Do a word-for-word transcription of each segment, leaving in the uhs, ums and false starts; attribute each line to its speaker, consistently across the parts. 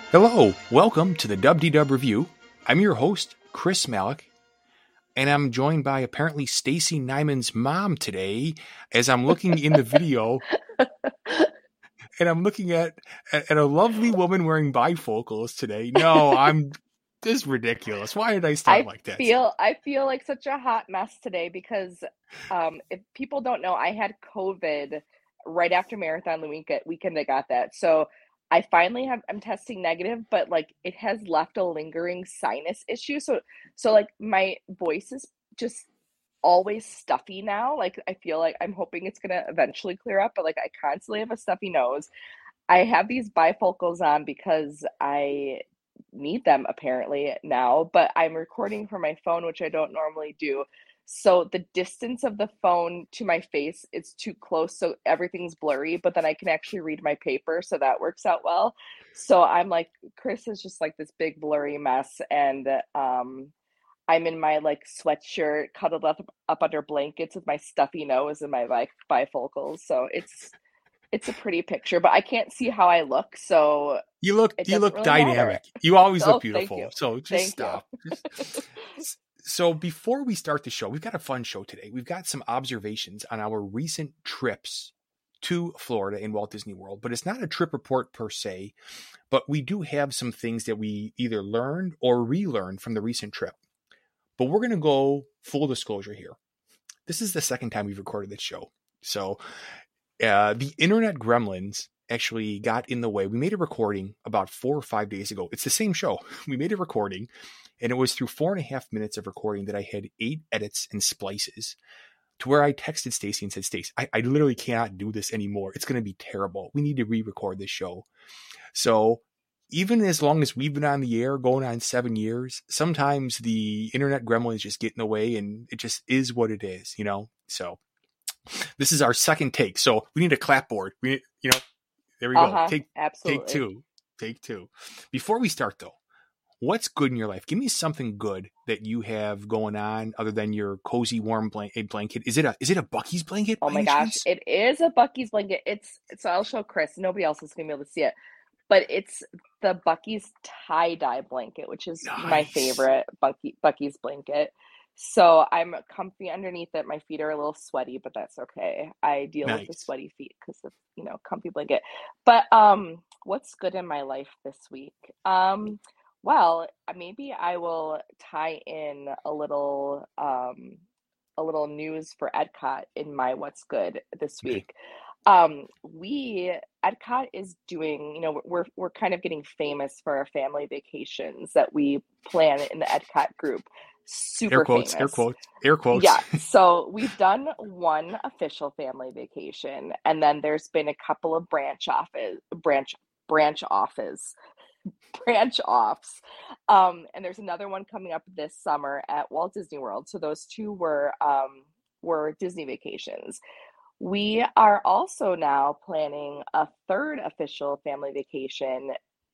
Speaker 1: Hello, welcome to the Dub D Dub Review. I'm your host, Chris Malik, and I'm joined by apparently Stacy Nyman's mom today as I'm looking in the video and I'm looking at, at, at a lovely woman wearing bifocals today. No, I'm this is ridiculous. Why did I start
Speaker 2: I
Speaker 1: like that?
Speaker 2: feel I feel like such a hot mess today because um, if people don't know, I had COVID right after marathon the week weekend I got that. So I finally have I'm testing negative, but like it has left a lingering sinus issue. So so like my voice is just always stuffy now. Like I feel like I'm hoping it's gonna eventually clear up, but like I constantly have a stuffy nose. I have these bifocals on because I need them apparently now, but I'm recording from my phone, which I don't normally do. So the distance of the phone to my face is too close, so everything's blurry, but then I can actually read my paper, so that works out well. So I'm like, Chris is just like this big blurry mess, and um I'm in my like sweatshirt, cuddled up up under blankets with my stuffy nose and my like bifocals. So it's it's a pretty picture, but I can't see how I look, so
Speaker 1: You look
Speaker 2: it
Speaker 1: you
Speaker 2: doesn't
Speaker 1: look
Speaker 2: really matter.
Speaker 1: dynamic. You always look
Speaker 2: Oh, thank you.
Speaker 1: beautiful. So just
Speaker 2: Thank you.
Speaker 1: stop. Just, so before we start the show, we've got a fun show today. We've got some observations on our recent trips to Florida and Walt Disney World, but it's not a trip report per se, but we do have some things that we either learned or relearned from the recent trip. But we're going to go full disclosure here. This is the second time we've recorded this show. So uh, the internet gremlins actually got in the way. We made a recording about four or five days ago. It's the same show. We made a recording, and it was through four and a half minutes of recording that I had eight edits and splices to where I texted Stacy and said, Stacy, I, I literally cannot do this anymore. It's going to be terrible. We need to re-record this show. So even as long as we've been on the air going on seven years, sometimes the internet gremlins just get in the way, and it just is what it is, you know? So this is our second take. So we need a clapboard. We need, you know, there we go.
Speaker 2: Uh-huh.
Speaker 1: Take, take
Speaker 2: Absolutely.
Speaker 1: two, take two. Before we start though, what's good in your life? Give me something good that you have going on other than your cozy warm blanket. Blanket. Is it a is it a Bucky's blanket
Speaker 2: Oh
Speaker 1: by
Speaker 2: my
Speaker 1: any
Speaker 2: gosh,
Speaker 1: chance?
Speaker 2: it is a Bucky's blanket. It's so I'll show Chris. Nobody else is gonna be able to see it, but it's the Bucky's tie-dye blanket, which is my
Speaker 1: Nice,
Speaker 2: favorite Bucky Bucky's blanket. So I'm comfy underneath it. My feet are a little sweaty, but that's okay. I deal with the
Speaker 1: nice.
Speaker 2: sweaty feet because of, you know, comfy blanket. But um, what's good in my life this week? Um, well, maybe I will tie in a little um a little news for Epcot in my what's good this
Speaker 1: Okay,
Speaker 2: week. Um, we Epcot is doing, you know, we're we're kind of getting famous for our family vacations that we plan in the Epcot group.
Speaker 1: air
Speaker 2: Super
Speaker 1: quotes, air
Speaker 2: famous.
Speaker 1: quotes, air quotes.
Speaker 2: Yeah, so we've done one official family vacation, and then there's been a couple of branch office branch branch office branch offs. Um, and there's another one coming up this summer at Walt Disney World. So those two were um, were Disney vacations. We are also now planning a third official family vacation,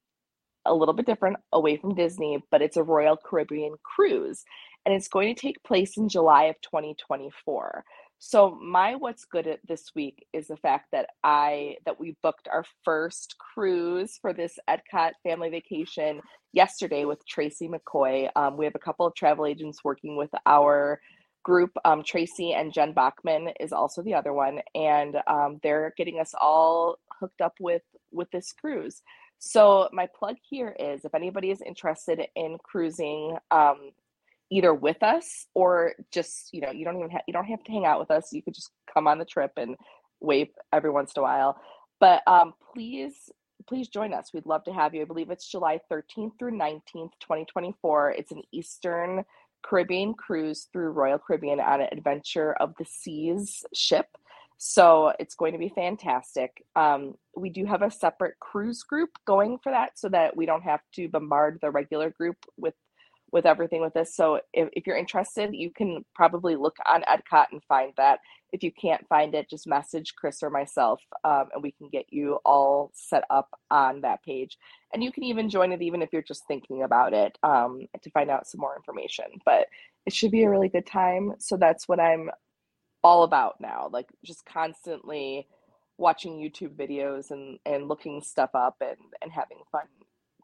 Speaker 2: a little bit different away from Disney, but it's a Royal Caribbean cruise. And it's going to take place in July of twenty twenty-four. So my what's good at this week is the fact that I that we booked our first cruise for this Epcot family vacation yesterday with Tracy McCoy. Um, we have a couple of travel agents working with our group. Um, Tracy and Jen Bachman is also the other one, and um, they're getting us all hooked up with with this cruise. So my plug here is if anybody is interested in cruising, um, either with us or just, you know, you don't even have you don't have to hang out with us. You could just come on the trip and wave every once in a while. But um, please, please join us. We'd love to have you. I believe it's July thirteenth through nineteenth, twenty twenty-four. It's an Eastern Caribbean cruise through Royal Caribbean on an Adventure of the Seas ship. So it's going to be fantastic. Um, we do have a separate cruise group going for that so that we don't have to bombard the regular group with with everything with this. So if, if you're interested, you can probably look on Epcot and find that. If you can't find it, just message Chris or myself, um, and we can get you all set up on that page. And you can even join it even if you're just thinking about it, um, to find out some more information. But it should be a really good time. So that's what I'm all about now, like just constantly watching YouTube videos and and looking stuff up and and having fun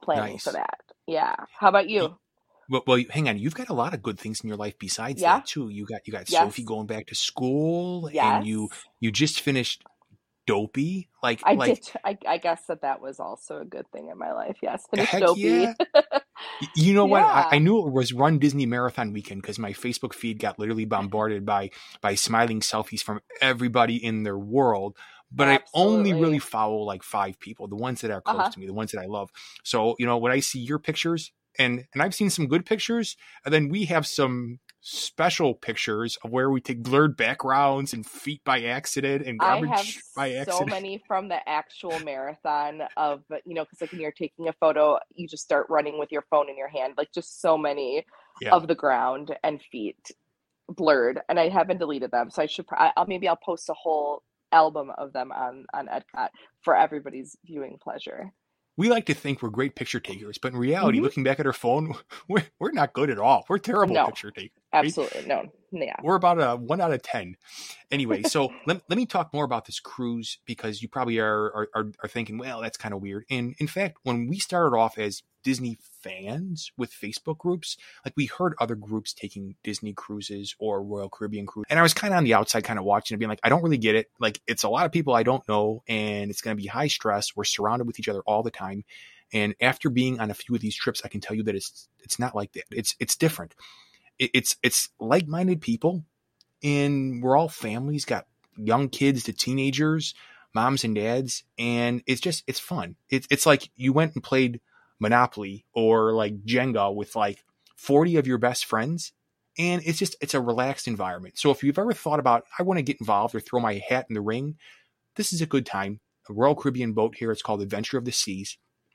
Speaker 2: planning
Speaker 1: Nice.
Speaker 2: for that. Yeah. How about you?
Speaker 1: Well, well, hang on. You've got a lot of good things in your life besides
Speaker 2: Yeah.
Speaker 1: that too. You got you got
Speaker 2: Yes.
Speaker 1: Sophie going back to school, and
Speaker 2: Yes.
Speaker 1: you you just finished Dopey. Like
Speaker 2: I
Speaker 1: like
Speaker 2: did. I, I guess that that was also a good thing in my life. Yes. Finished
Speaker 1: heck
Speaker 2: Dopey.
Speaker 1: yeah. Y- You know what? I, I
Speaker 2: Yeah.
Speaker 1: knew it was Run Disney Marathon weekend because my Facebook feed got literally bombarded by by smiling selfies from everybody in their world. But I only really
Speaker 2: Absolutely.
Speaker 1: follow like five people, the ones that are close
Speaker 2: Uh-huh.
Speaker 1: to me, the ones that I love. So, you know, when I see your pictures, and and I've seen some good pictures, and then we have some special pictures of where we take blurred backgrounds and feet by accident and
Speaker 2: I have
Speaker 1: garbage by
Speaker 2: so
Speaker 1: accident.
Speaker 2: many from the actual marathon of, you know, because like when you're taking a photo, you just start running with your phone in your hand, like just so many
Speaker 1: Yeah.
Speaker 2: of the ground and feet blurred, and I haven't deleted them, so I should. I- I'll maybe I'll post a whole album of them on on Edcot for everybody's viewing pleasure.
Speaker 1: We like to think we're great picture takers, but in reality,
Speaker 2: Mhm.
Speaker 1: looking back at our phone, we're, we're not good at all. We're terrible
Speaker 2: No.
Speaker 1: picture takers.
Speaker 2: Absolutely no. Yeah.
Speaker 1: We're about a one out of ten. Anyway, so let, let me talk more about this cruise because you probably are, are, are, are thinking, well, that's kind of weird. And in fact, when we started off as Disney fans with Facebook groups, like we heard other groups taking Disney cruises or Royal Caribbean cruise. And I was kind of on the outside kind of watching and being like, I don't really get it. Like it's a lot of people I don't know and it's going to be high stress. We're surrounded with each other all the time. And after being on a few of these trips, I can tell you that it's, it's not like that. It's, it's different. It, it's, it's like-minded people and we're all families, got young kids to teenagers, moms and dads. And it's just, it's fun. It's, it's like you went and played Monopoly or like Jenga with like forty of your best friends. And it's just, it's a relaxed environment. So if you've ever thought about, I want to get involved or throw my hat in the ring, this is a good time. A Royal Caribbean boat here. It's called Adventure of the Seas.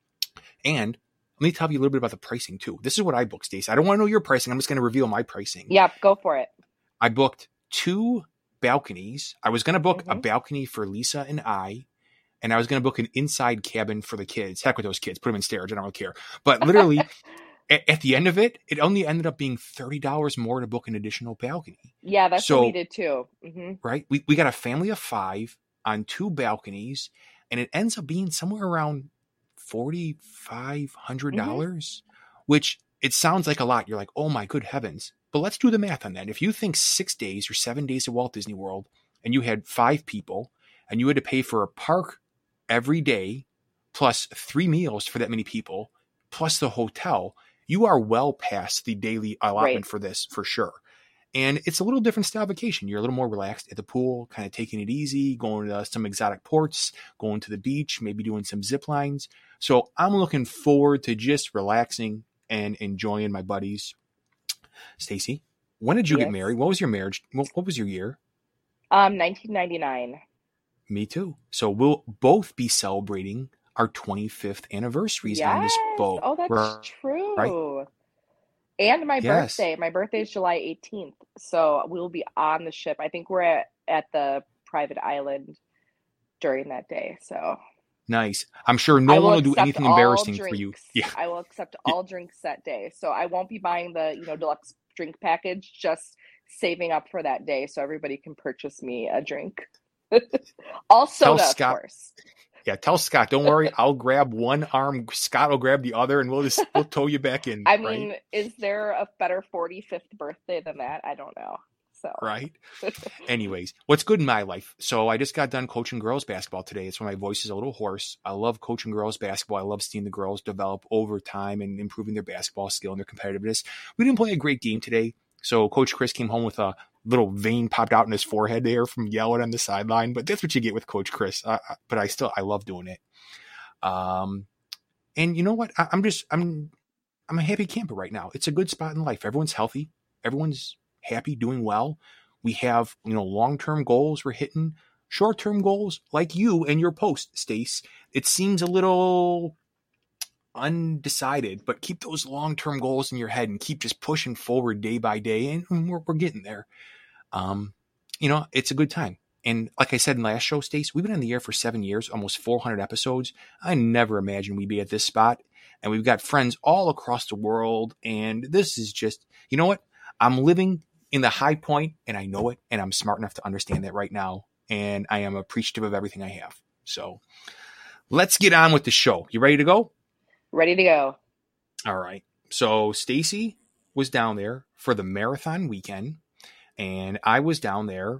Speaker 1: And let me tell you a little bit about the pricing too. This is what I booked, Stacey. I don't want to know your pricing. I'm just going to reveal my pricing.
Speaker 2: Yeah, go for it.
Speaker 1: I booked two balconies. I was going to book
Speaker 2: Mhm.
Speaker 1: a balcony for Lisa and I, and I was going to book an inside cabin for the kids. Heck with those kids. Put them in storage. I don't really care. But literally, at, at the end of it, it only ended up being thirty dollars more to book an additional balcony.
Speaker 2: Yeah, that's
Speaker 1: So-
Speaker 2: what we did too. hmm
Speaker 1: Right? We, we got a family of five on two balconies, and it ends up being somewhere around four thousand five hundred dollars, which it sounds like a lot. You're like, oh my good heavens. But let's do the math on that. If you think six days or seven days at Walt Disney World and you had five people and you had to pay for a park every day plus three meals for that many people plus the hotel, you are well past the daily allotment
Speaker 2: Right.
Speaker 1: for this for sure. And it's a little different style vacation. You're a little more relaxed at the pool, kind of taking it easy, going to some exotic ports, going to the beach, maybe doing some zip lines. So I'm looking forward to just relaxing and enjoying my buddies. Stacey, when did you get
Speaker 2: Yes.
Speaker 1: married? What was your marriage? What, what was your year?
Speaker 2: Um, nineteen ninety-nine.
Speaker 1: Me too. So we'll both be celebrating our twenty-fifth anniversaries on this
Speaker 2: Yes.
Speaker 1: boat.
Speaker 2: Oh, that's
Speaker 1: Right.
Speaker 2: true. And my
Speaker 1: Yes.
Speaker 2: birthday. My birthday is July eighteenth. So we'll be on the ship. I think we're at, at the private island during that day. So
Speaker 1: Nice. I'm sure no
Speaker 2: I will
Speaker 1: one will do
Speaker 2: accept
Speaker 1: anything
Speaker 2: all
Speaker 1: embarrassing for you.
Speaker 2: drinks.
Speaker 1: Yeah.
Speaker 2: I will accept all drinks that day. So I won't be buying the, you know, deluxe drink package, just saving up for that day so everybody can purchase me a drink. All soda, of
Speaker 1: Scott-
Speaker 2: course.
Speaker 1: Yeah. Tell Scott, don't worry. I'll grab one arm. Scott will grab the other and we'll just, we'll tow you back in.
Speaker 2: I
Speaker 1: right?
Speaker 2: mean, is there a better forty-fifth birthday than that? I don't know. So
Speaker 1: Right. Anyways, what's good in my life? So I just got done coaching girls basketball today. It's when my voice is a little hoarse. I love coaching girls basketball. I love seeing the girls develop over time and improving their basketball skill and their competitiveness. We didn't play a great game today. So Coach Chris came home with a little vein popped out in his forehead there from yelling on the sideline. But that's what you get with Coach Chris. I, I, but I still, I love doing it. Um, and you know what? I, I'm just, I'm, I'm a happy camper right now. It's a good spot in life. Everyone's healthy. Everyone's happy, doing well. We have, you know, long-term goals we're hitting, short-term goals like you and your post, Stace. It seems a little undecided, but keep those long-term goals in your head and keep just pushing forward day by day. And we're, we're getting there. Um, you know, it's a good time. And like I said in last show, Stace, we've been on the air for seven years, almost four hundred episodes. I never imagined we'd be at this spot. And we've got friends all across the world. And this is just, you know what? I'm living in the high point and I know it. And I'm smart enough to understand that right now. And I am appreciative of everything I have. So let's get on with the show. You ready to go?
Speaker 2: Ready to go.
Speaker 1: All right. So Stacy was down there for the marathon weekend, and I was down there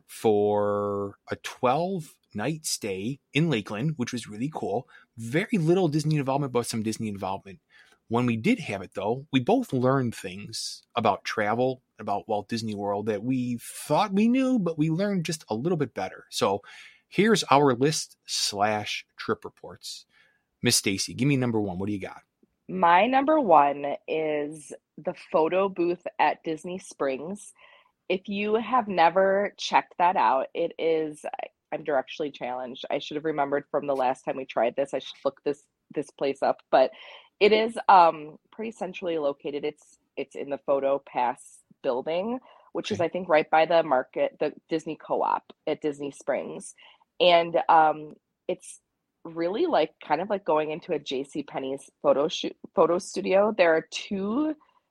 Speaker 1: for a twelve night stay in Lakeland, which was really cool. Very little Disney involvement, but some Disney involvement. When we did have it, though, we both learned things about travel, about Walt Disney World that we thought we knew, but we learned just a little bit better. So here's our list slash trip reports. Miss Stacy, give me number one. What do you got?
Speaker 2: My number one is the photo booth at Disney Springs. If you have never checked that out, it is, I'm directionally challenged. I should have remembered from the last time we tried this. I should look this this place up, but it is um pretty centrally located. It's it's in the Photo Pass building, which is
Speaker 1: Okay.
Speaker 2: I think right by the market, the Disney Co-op at Disney Springs. And um it's really like kind of like going into a J C Penney's photo shoot photo studio. There are two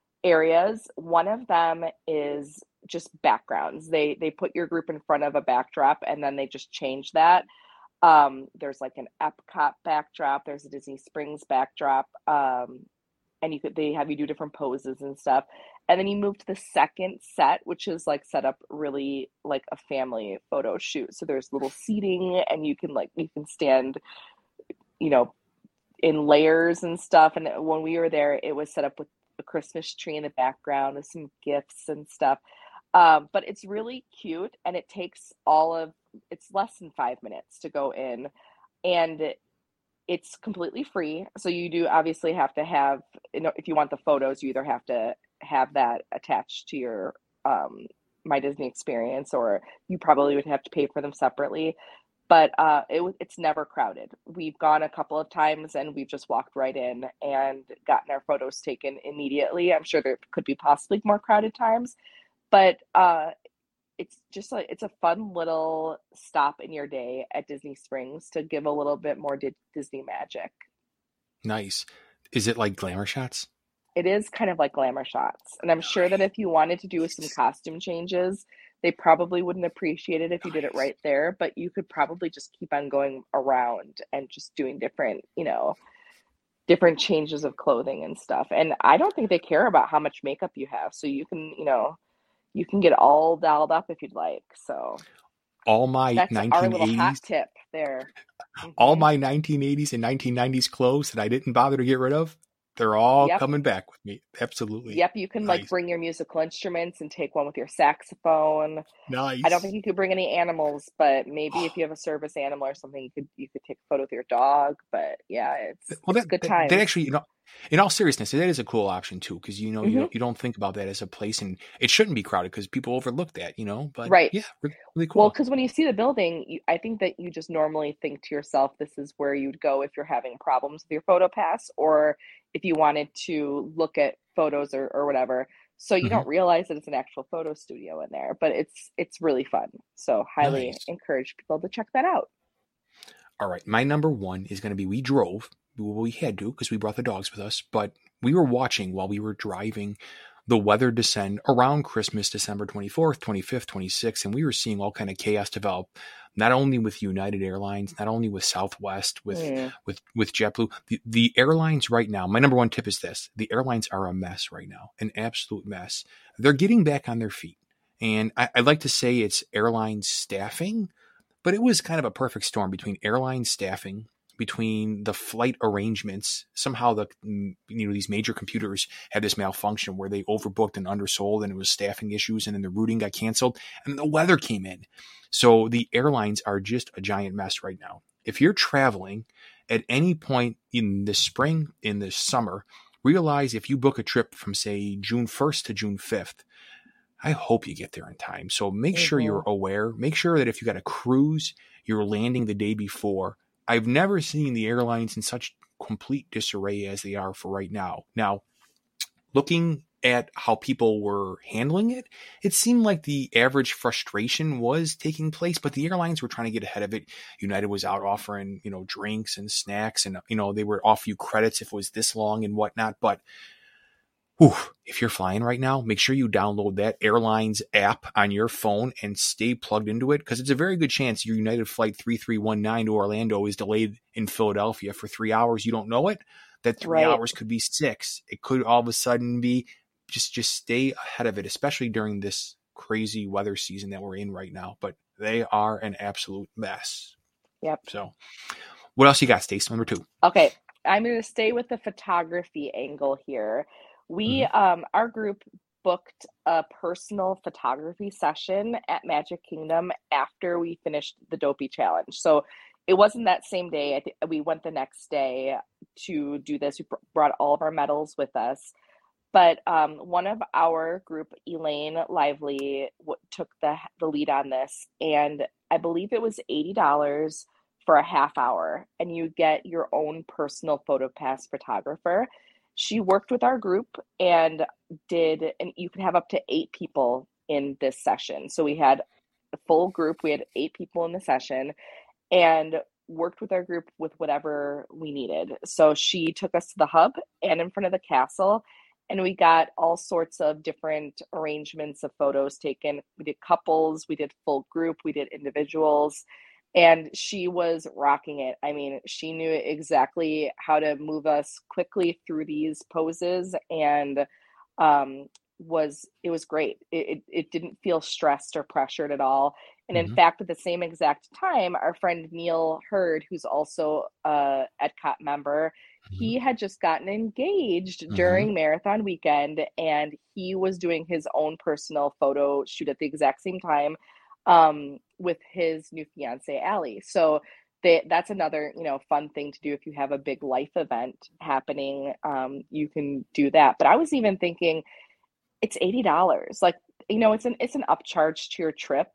Speaker 2: areas. One of them is just backgrounds. They they put your group in front of a backdrop and then they just change that. Um, there's like an Epcot backdrop, there's a Disney Springs backdrop, um, and you could they have you do different poses and stuff. And then you move to the second set, which is like set up really like a family photo shoot. So there's little seating and you can like you can stand, you know, in layers and stuff. And when we were there, it was set up with a Christmas tree in the background with some gifts and stuff. Um, but it's really cute and it takes all of, it's less than five minutes to go in and it's completely free. So you do obviously have to have, you know, if you want the photos, you either have to have that attached to your um, My Disney Experience or you probably would have to pay for them separately. But uh, it it's never crowded. We've gone a couple of times and we've just walked right in and gotten our photos taken immediately. I'm sure there could be possibly more crowded times, but uh, it's just like it's a fun little stop in your day at Disney Springs to give a little bit more di- Disney magic.
Speaker 1: Nice. Is it like glamour shots?
Speaker 2: It is kind of like glamour shots, and I'm sure that if you wanted to do some costume changes, they probably wouldn't appreciate it if you did it
Speaker 1: Nice.
Speaker 2: right there, but you could probably just keep on going around and just doing different, you know, different changes of clothing and stuff. And I don't think they care about how much makeup you have. So you can, you know, you can get all dialed up if you'd like. So
Speaker 1: All my
Speaker 2: that's our little hot
Speaker 1: nineteen eighties,
Speaker 2: tip there.
Speaker 1: all
Speaker 2: Hmm.
Speaker 1: my nineteen eighties and nineteen nineties clothes that I didn't bother to get rid of, they're all
Speaker 2: Yep.
Speaker 1: coming back with me. Absolutely.
Speaker 2: Yep. You can like
Speaker 1: Nice.
Speaker 2: bring your musical instruments and take one with your saxophone. I don't
Speaker 1: Nice.
Speaker 2: think you could bring any animals, but maybe if you have a service animal or something, you could you could take a photo with your dog. But yeah, it's
Speaker 1: Well,
Speaker 2: it's
Speaker 1: that,
Speaker 2: good
Speaker 1: that that
Speaker 2: times.
Speaker 1: actually, you know, in all seriousness, that is a cool option too, because you know you
Speaker 2: Hmm.
Speaker 1: don't you don't think about that as a place, and it shouldn't be crowded because people overlook that, you know. But
Speaker 2: Right.
Speaker 1: yeah, re- really
Speaker 2: Well,
Speaker 1: cool.
Speaker 2: because when you see the building, you, I think that you just normally think to yourself, this is where you'd go if you're having problems with your photo pass or if you wanted to look at photos or, or whatever. So you
Speaker 1: Hmm.
Speaker 2: don't realize that it's an actual photo studio in there, but it's it's really fun. So highly
Speaker 1: Nice.
Speaker 2: encourage people to check that out.
Speaker 1: All right, my number one is going to be we drove. Well, we had to because we brought the dogs with us, but we were watching while we were driving the weather descend around Christmas, December twenty-fourth, twenty-fifth, twenty-sixth, and we were seeing all kind of chaos develop, not only with United Airlines, not only with Southwest, with
Speaker 2: Mm.
Speaker 1: with with JetBlue. The, the airlines right now, my number one tip is this: the airlines are a mess right now, an absolute mess. They're getting back on their feet, and I, I like to say it's airline staffing, but it was kind of a perfect storm between airline staffing, between the flight arrangements. Somehow the you know these major computers had this malfunction where they overbooked and undersold, and it was staffing issues, and then the routing got canceled, and the weather came in. So the airlines are just a giant mess right now. If you're traveling at any point in the spring, in the summer, realize if you book a trip from say June first to June fifth, I hope you get there in time. So make sure
Speaker 2: Hmm.
Speaker 1: you're aware. Make sure that if you got a cruise, you're landing the day before. I've never seen the airlines in such complete disarray as they are for right now. Now, looking at how people were handling it, it seemed like the average frustration was taking place, but the airlines were trying to get ahead of it. United was out offering, you know, drinks and snacks, and, you know, they were off you credits if it was this long and whatnot. But Whew, if you're flying right now, make sure you download that airlines app on your phone and stay plugged into it, because it's a very good chance your United Flight three three one nine to Orlando is delayed in Philadelphia for three hours. You don't know it. That three
Speaker 2: Right.
Speaker 1: hours could be six. It could all of a sudden be just just stay ahead of it, especially during this crazy weather season that we're in right now. But they are an absolute mess.
Speaker 2: Yep.
Speaker 1: So what else you got, Stace? Number two.
Speaker 2: Okay. I'm going to stay with the photography angle here. We,
Speaker 1: Mhm.
Speaker 2: um, our group booked a personal photography session at Magic Kingdom after we finished the Dopey Challenge. So it wasn't that same day. I think we went the next day to do this. We br- brought all of our medals with us. But um, one of our group, Elaine Lively, w- took the the lead on this, and I believe it was eighty dollars for a half hour, and you get your own personal PhotoPass photographer. She worked with our group and did, and you could have up to eight people in this session. So we had a full group. We had eight people in the session, and worked with our group with whatever we needed. So she took us to the hub and in front of the castle, and we got all sorts of different arrangements of photos taken. We did couples, we did full group, we did individuals, and she was rocking it. I mean, she knew exactly how to move us quickly through these poses, and um, was it was great. It, it it didn't feel stressed or pressured at all. And in
Speaker 1: Mhm.
Speaker 2: fact, at the same exact time, our friend Neil Hurd, who's also a Epcot member,
Speaker 1: Mhm.
Speaker 2: he had just gotten engaged
Speaker 1: Mhm.
Speaker 2: during marathon weekend, and he was doing his own personal photo shoot at the exact same time, um, with his new fiance Allie. So they, that's another, you know, fun thing to do if you have a big life event happening. Um, you can do that. But I was even thinking it's eighty dollars. Like, you know, it's an it's an upcharge to your trip,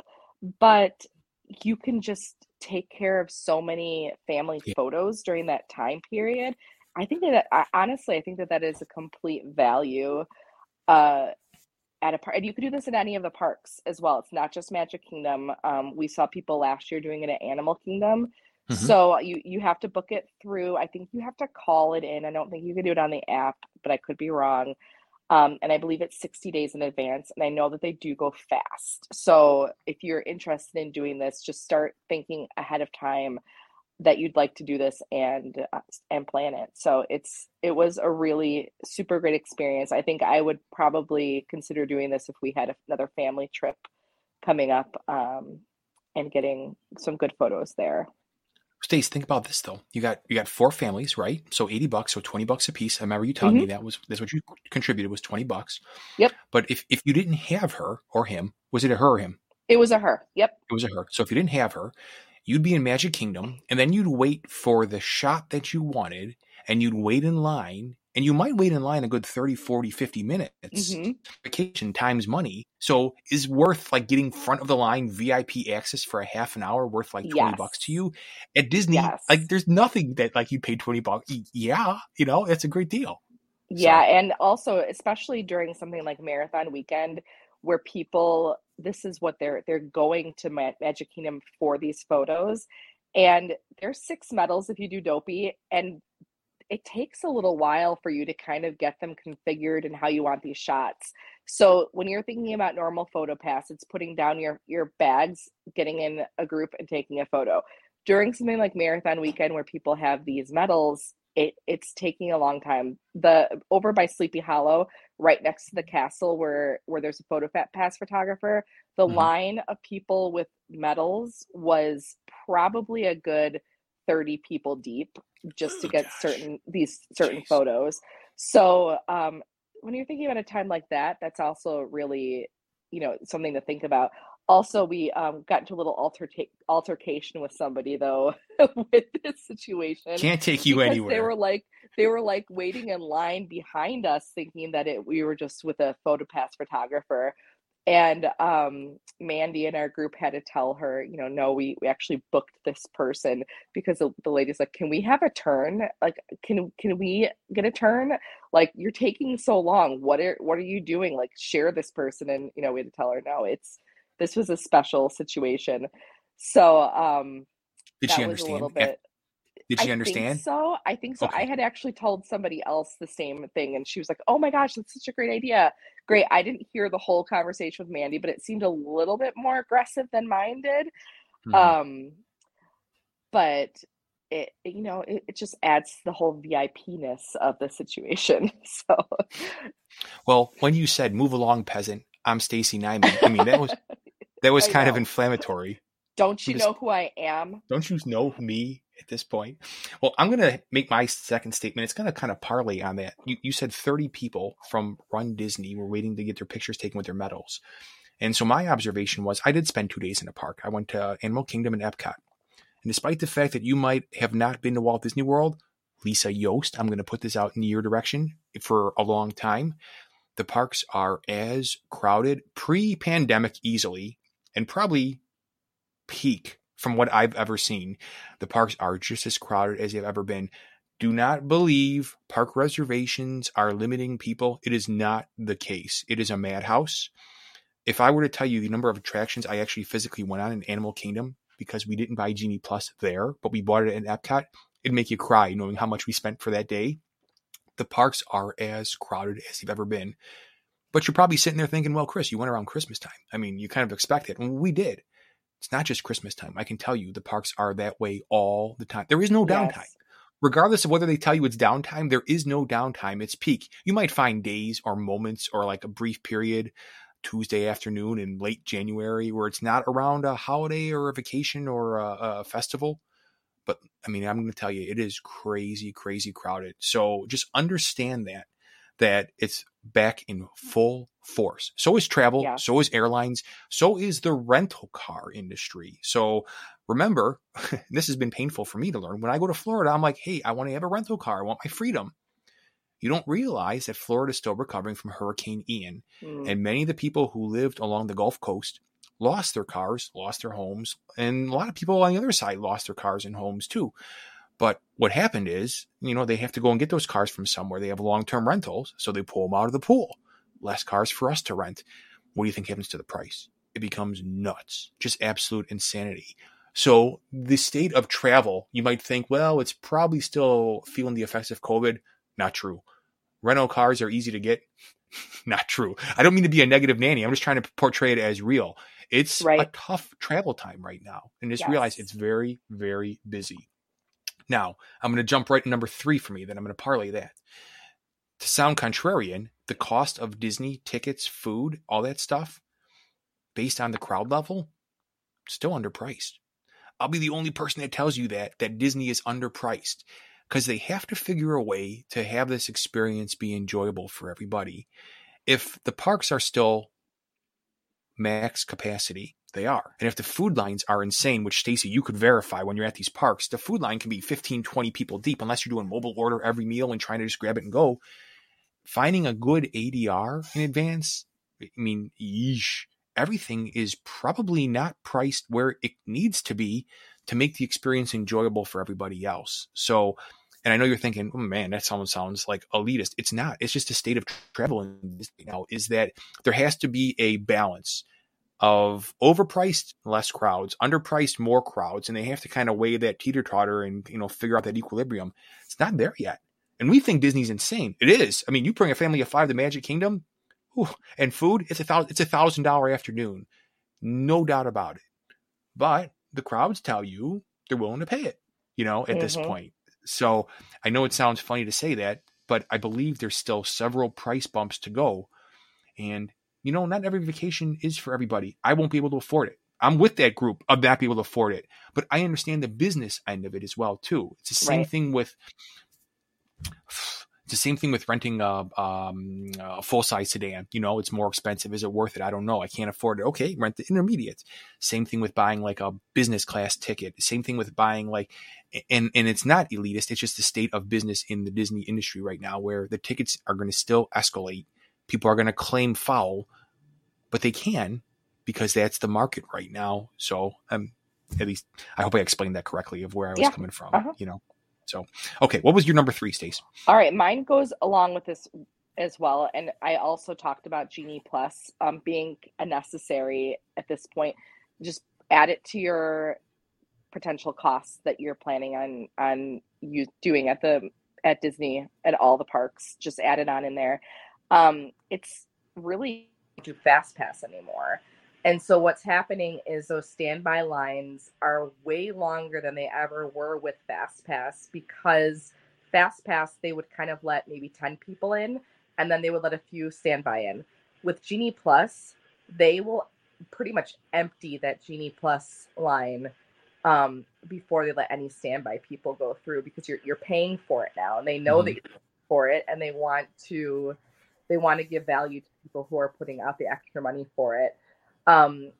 Speaker 2: but you can just take care of so many family
Speaker 1: Yeah.
Speaker 2: photos during that time period. I think that I, honestly, I think that that is a complete value uh, at a park. And you could do this at any of the parks as well. It's not just Magic Kingdom. Um, we saw people last year doing it at Animal Kingdom.
Speaker 1: Mhm.
Speaker 2: So you you have to book it through. I think you have to call it in. I don't think you can do it on the app, but I could be wrong. Um, and I believe it's sixty days in advance. And I know that they do go fast. So if you're interested in doing this, just start thinking ahead of time that you'd like to do this and uh, and plan it. So it's it was a really super great experience. I think I would probably consider doing this if we had another family trip coming up, um, and getting some good photos there.
Speaker 1: Stace, think about this though. You got you got four families, right? So eighty bucks, so twenty bucks a piece. I remember you telling
Speaker 2: Hmm.
Speaker 1: me that was that's what you contributed was twenty bucks.
Speaker 2: Yep,
Speaker 1: But if if you didn't have her or him, was it a her or him?
Speaker 2: it was a her. Yep.
Speaker 1: It was a her. So if you didn't have her, you'd be in Magic Kingdom, and then you'd wait for the shot that you wanted, and you'd wait in line, and you might wait in line a good thirty, forty, fifty minutes.
Speaker 2: Hmm.
Speaker 1: Vacation times money. So is worth like getting front of the line V I P access for a half an hour worth like twenty bucks to
Speaker 2: Yes.
Speaker 1: you at Disney? Like
Speaker 2: Yes.
Speaker 1: there's nothing that like you paid twenty bucks. Yeah, you know, it's a great deal.
Speaker 2: Yeah,
Speaker 1: So
Speaker 2: and also especially during something like marathon weekend where people this is what they're they're going to Ma Magic Kingdom for these photos. And there's six medals if you do Dopey, and it takes a little while for you to kind of get them configured and how you want these shots. So when you're thinking about normal photo pass, it's putting down your your bags, getting in a group and taking a photo. During something like marathon weekend where people have these medals, it it's taking a long time. The over by Sleepy Hollow, right next to the castle where where there's a photo pass photographer, the
Speaker 1: mhm.
Speaker 2: line of people with medals was probably a good thirty people deep just to
Speaker 1: Oh
Speaker 2: get
Speaker 1: gosh,
Speaker 2: certain these certain
Speaker 1: jeez.
Speaker 2: photos. So um, when you're thinking about a time like that, that's also really, you know, something to think about. Also, we um, got into a little alterca- altercation with somebody though with this situation
Speaker 1: Can't take you
Speaker 2: because they
Speaker 1: anywhere.
Speaker 2: were like they were like waiting in line behind us, thinking that it we were just with a photopass photographer, and um, Mandy in our group had to tell her, you know, no, we, we actually booked this person because the, the lady's like, can we have a turn? Like, can can we get a turn? Like, you're taking so long. What are what are you doing? Like, share this person. And you know, we had to tell her, no, it's this was a special situation. So um,
Speaker 1: Did she
Speaker 2: that was a little
Speaker 1: understand? Af-
Speaker 2: bit.
Speaker 1: Did
Speaker 2: I
Speaker 1: she
Speaker 2: think
Speaker 1: understand?
Speaker 2: so. I think so. I
Speaker 1: Okay.
Speaker 2: had actually told somebody else the same thing, and she was like, "Oh my gosh, that's such a great idea." Great. I didn't hear the whole conversation with Mandy, but it seemed a little bit more aggressive than mine did.
Speaker 1: Mhm.
Speaker 2: Um, but it, you know, it, it just adds to the whole V I P-ness of the situation. So
Speaker 1: Well, when you said "move along, peasant," I'm Stacy Nyman. I mean, that was that was
Speaker 2: I
Speaker 1: kind of
Speaker 2: know.
Speaker 1: inflammatory.
Speaker 2: Don't
Speaker 1: I'm
Speaker 2: you
Speaker 1: just
Speaker 2: know who I am?
Speaker 1: don't you know me at this point? Well, I'm going to make my second statement. It's going to kind of parlay on that. You, you said thirty people from Run Disney were waiting to get their pictures taken with their medals. And so my observation was I did spend two days in the park. I went to Animal Kingdom and Epcot. And despite the fact that you might have not been to Walt Disney World, Lisa Yost, I'm going to put this out in your direction for a long time. The parks are as crowded pre-pandemic easily and probably peak from what I've ever seen. The parks are just as crowded as they've ever been. Do not believe park reservations are limiting people. It is not the case. It is a madhouse. If I were to tell you the number of attractions I actually physically went on in Animal Kingdom because we didn't buy Genie Plus there, but we bought it in Epcot, it'd make you cry knowing how much we spent for that day. The parks are as crowded as they've ever been. But you're probably sitting there thinking, well, Chris, you went around Christmas time. I mean, you kind of expect it. And we did. It's not just Christmas time. I can tell you the parks are that way all the time. There is no downtime.
Speaker 2: Yes.
Speaker 1: Regardless of whether they tell you it's downtime, there is no downtime. It's peak. You might find days or moments or like a brief period, Tuesday afternoon in late January, where it's not around a holiday or a vacation or a, a festival. But I mean, I'm going to tell you, it is crazy, crazy crowded. So just understand that, that it's back in full force. So is travel.
Speaker 2: Yes.
Speaker 1: So is airlines. So is the rental car industry. So remember, this has been painful for me to learn. When I go to Florida, I'm like, hey, I want to have a rental car. I want my freedom. You don't realize that Florida is still recovering from Hurricane Ian.
Speaker 2: Mm.
Speaker 1: And many of the people who lived along the Gulf Coast lost their cars, lost their homes. And a lot of people on the other side lost their cars and homes too. But what happened is, you know, they have to go and get those cars from somewhere. They have long-term rentals, so they pull them out of the pool. Less cars for us to rent. What do you think happens to the price? It becomes nuts. Just absolute insanity. So the state of travel, you might think, well, it's probably still feeling the effects of COVID. Not true. Rental cars are easy to get. Not true. I don't mean to be a negative Nanny. I'm just trying to portray it as real. It's
Speaker 2: Right.
Speaker 1: a tough travel time right now. And just
Speaker 2: Yes.
Speaker 1: realize it's very, very busy. Now, I'm going to jump right to number three for me. Then I'm going to parlay that. To sound contrarian, the cost of Disney tickets, food, all that stuff, based on the crowd level, still underpriced. I'll be the only person that tells you that, that Disney is underpriced because they have to figure a way to have this experience be enjoyable for everybody. If the parks are still max capacity, they are. And if the food lines are insane, which Stacy, you could verify when you're at these parks, the food line can be fifteen, twenty people deep unless you're doing mobile order every meal and trying to just grab it and go. Finding a good A D R in advance, I mean, yeesh, everything is probably not priced where it needs to be to make the experience enjoyable for everybody else. So, and I know you're thinking, oh man, that sounds sounds like elitist. It's not. It's just a state of travel now is that there has to be a balance of overpriced, less crowds, underpriced, more crowds, and they have to kind of weigh that teeter-totter and, you know, figure out that equilibrium. It's not there yet. And we think Disney's insane. It is. I mean, you bring a family of five to Magic Kingdom, whew, and food, it's a thousand, it's a thousand dollar afternoon. No doubt about it. But the crowds tell you they're willing to pay it, you know, at mm-hmm. this point. So I know it sounds funny to say that, but I believe there's still several price bumps to go. And, you know, not every vacation is for everybody. I won't be able to afford it. I'm with that group of not be able to afford it. But I understand the business end of it as well, too. It's the same right. thing with it's the same thing with renting a, um, a full-size sedan. You know, it's more expensive. Is it worth it? I don't know. I can't afford it. Okay, rent the intermediate. Same thing with buying like a business class ticket. Same thing with buying like, and, and it's not elitist. It's just the state of business in the Disney industry right now where the tickets are going to still escalate. People are going to claim foul, but they can because that's the market right now. So um, at least I hope I explained that correctly of where I was yeah. coming from, uh-huh. you know? So, okay. What was your number three, Stace?
Speaker 2: All right. Mine goes along with this as well. And I also talked about Genie Plus um, being a necessary at this point. Just add it to your potential costs that you're planning on on you doing at the at Disney at all the parks. Just add it on in there. Um, it's really do fast pass anymore. And so what's happening is those standby lines are way longer than they ever were with fast pass, because fast pass they would kind of let maybe ten people in and then they would let a few standby in. With Genie Plus, they will pretty much empty that Genie Plus line um, before they let any standby people go through, because you're you're paying for it now, and they know mm-hmm. that you're paying for it, and they want to they want to give value to people who are putting out the extra money for it. Um,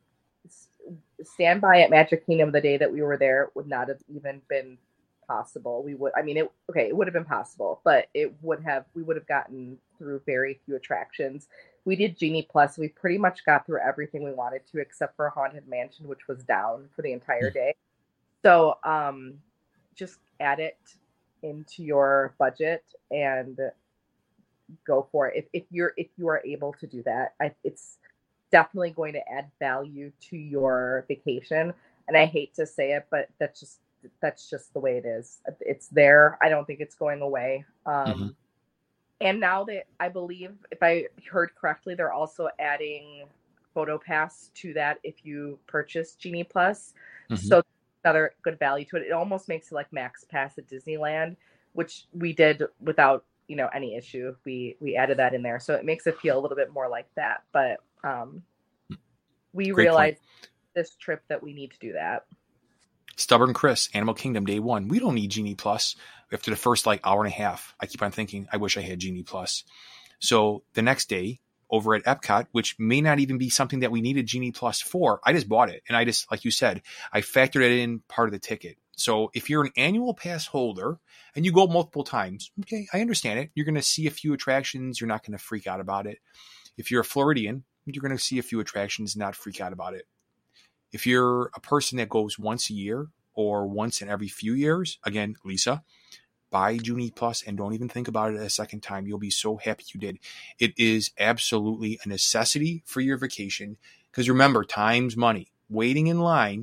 Speaker 2: standby at Magic Kingdom the day that we were there would not have even been possible. We would, I mean, it okay, it would have been possible, but it would have we would have gotten through very few attractions. We did Genie Plus. We pretty much got through everything we wanted to, except for Haunted Mansion, which was down for the entire day. So um, just add it into your budget and go for it. If, if you're if you are able to do that, I, it's definitely going to add value to your vacation. And I hate to say it, but that's just that's just the way it is. It's there. I don't think it's going away. Um, mm-hmm. And now that I believe, if I heard correctly, they're also adding PhotoPass to that if you purchase Genie Plus. Mm-hmm. So another good value to it. It almost makes it like Max Pass at Disneyland, which we did without, you know, any issue. We we added that in there, so it makes it feel a little bit more like that. But um, we Great realized point. This trip that we need to do that.
Speaker 1: Stubborn Chris, Animal Kingdom, day one. We don't need Genie Plus. After the first like hour and a half, I keep on thinking, I wish I had Genie Plus. So the next day over at Epcot, which may not even be something that we needed Genie Plus for, I just bought it. And I just, like you said, I factored it in part of the ticket. So if you're an annual pass holder and you go multiple times, okay, I understand it. You're going to see a few attractions. You're not going to freak out about it. If you're a Floridian, you're going to see a few attractions, not freak out about it. If you're a person that goes once a year or once in every few years, again, Lisa, buy Genie Plus and don't even think about it a second time. You'll be so happy you did. It is absolutely a necessity for your vacation, because remember, time's money. Waiting in line,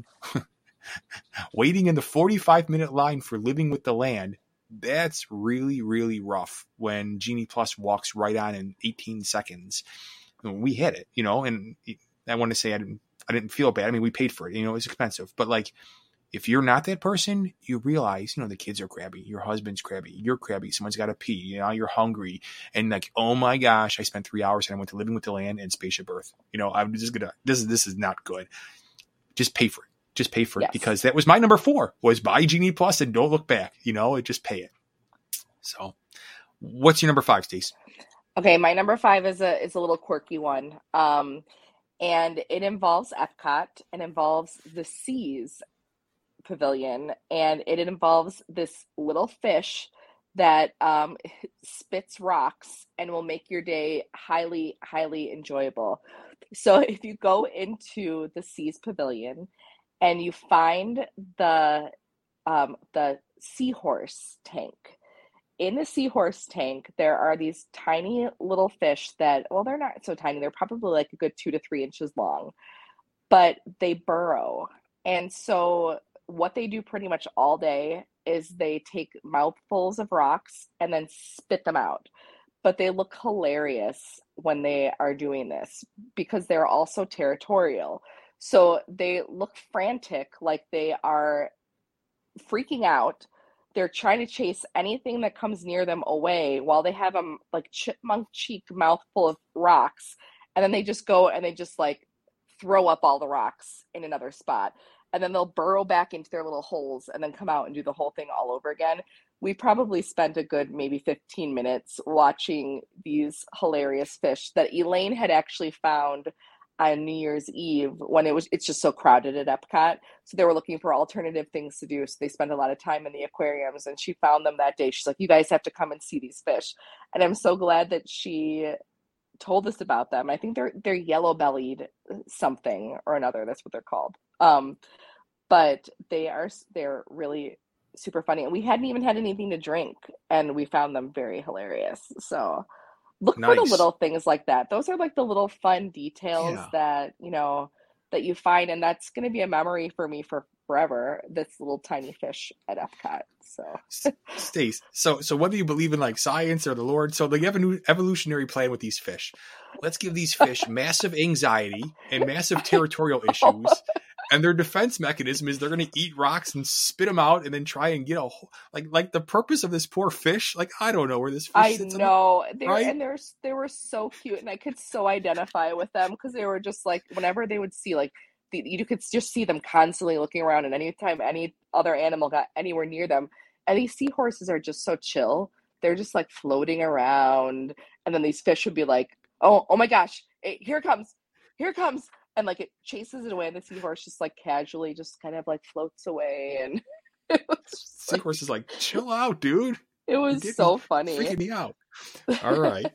Speaker 1: waiting in the forty-five minute line for Living with the Land, that's really, really rough when Genie Plus walks right on in eighteen seconds. We hit it, you know, and I want to say I didn't I didn't feel bad. I mean, we paid for it, you know, it's expensive, but like, if you're not that person, you realize, you know, the kids are crabby, your husband's crabby, you're crabby, someone's got to pee, you know, you're hungry, and like, oh my gosh, I spent three hours and I went to Living with the Land and Spaceship Earth. You know, I'm just gonna, this is, this is not good. Just pay for it. Just pay for yes. it, because that was my number four, was buy Genie Plus and don't look back, you know, just pay it. So what's your number five, Stace?
Speaker 2: Okay. My number five is a, is a little quirky one. Um, and it involves Epcot and involves the Seas Pavilion, and it involves this little fish that um, spits rocks and will make your day highly, highly enjoyable. So if you go into the Seas Pavilion and you find the um, the seahorse tank, in the seahorse tank, there are these tiny little fish that, well, they're not so tiny. They're probably like a good two to three inches long, but they burrow. And so what they do pretty much all day is they take mouthfuls of rocks and then spit them out. But they look hilarious when they are doing this, because they're also territorial. So they look frantic, like they are freaking out. They're trying to chase anything that comes near them away, while they have a like chipmunk cheek mouthful of rocks. And then they just go and they just like throw up all the rocks in another spot. And then they'll burrow back into their little holes and then come out and do the whole thing all over again. We probably spent a good maybe fifteen minutes watching these hilarious fish that Elaine had actually found on New Year's Eve, when it was it's just so crowded at Epcot. So they were looking for alternative things to do. So they spent a lot of time in the aquariums, and she found them that day. She's like, you guys have to come and see these fish. And I'm so glad that she told us about them. I think they're they're yellow-bellied something or another. That's what they're called. Um, but they are they're really super funny. And we hadn't even had anything to drink, and we found them very hilarious. So look nice. For the little things like that. Those are like the little fun details yeah. that, you know, that you find. And that's going to be a memory for me for forever, this little tiny fish at Epcot. So,
Speaker 1: Stace, so so whether you believe in like science or the Lord, so they have a new evolutionary plan with these fish. Let's give these fish massive anxiety and massive territorial issues. And their defense mechanism is they're going to eat rocks and spit them out and then try and get a whole, like, like the purpose of this poor fish. Like, I don't know where this fish
Speaker 2: I
Speaker 1: sits.
Speaker 2: know.
Speaker 1: The,
Speaker 2: they
Speaker 1: right?
Speaker 2: And they're, they were so cute. And I could so identify with them because they were just like, whenever they would see, like, the, you could just see them constantly looking around. And anytime any other animal got anywhere near them, and these seahorses are just so chill. They're just like floating around. And then these fish would be like, oh, oh my gosh, it, here it comes, here it comes. And like it chases it away, and the seahorse just like casually just kind of like floats away. And it was just
Speaker 1: seahorse like, is like, chill out, dude.
Speaker 2: It was so funny.
Speaker 1: Freaking me out. All right.